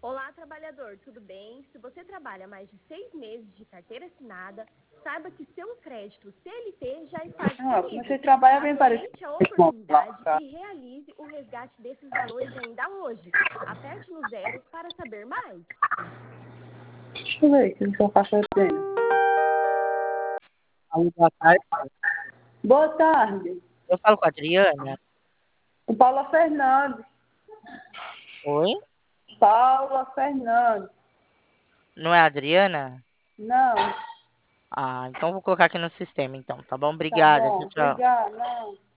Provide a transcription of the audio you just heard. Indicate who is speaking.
Speaker 1: Olá, trabalhador, tudo bem? Se você trabalha mais de 6 meses de carteira assinada, saiba que seu crédito CLT já está
Speaker 2: Comecei
Speaker 1: disponível.
Speaker 2: a trabalhar bem parecido.
Speaker 1: Aproveite a oportunidade e realize o resgate desses valores ainda hoje. Aperte no 0 para saber mais.
Speaker 2: Deixa eu ver o que o seu cachorro tem.
Speaker 3: Alô, boa tarde.
Speaker 2: Boa tarde.
Speaker 3: Eu falo com a Adriana.
Speaker 2: O Paula Fernandes.
Speaker 3: Oi?
Speaker 2: Paula Fernandes.
Speaker 3: Não é a Adriana?
Speaker 2: Não,
Speaker 3: Ah, então vou colocar aqui no sistema, então, tá bom?
Speaker 2: tá
Speaker 3: Obrigada. Tchau,
Speaker 2: bom.
Speaker 3: tchau.
Speaker 2: Obrigada. Não.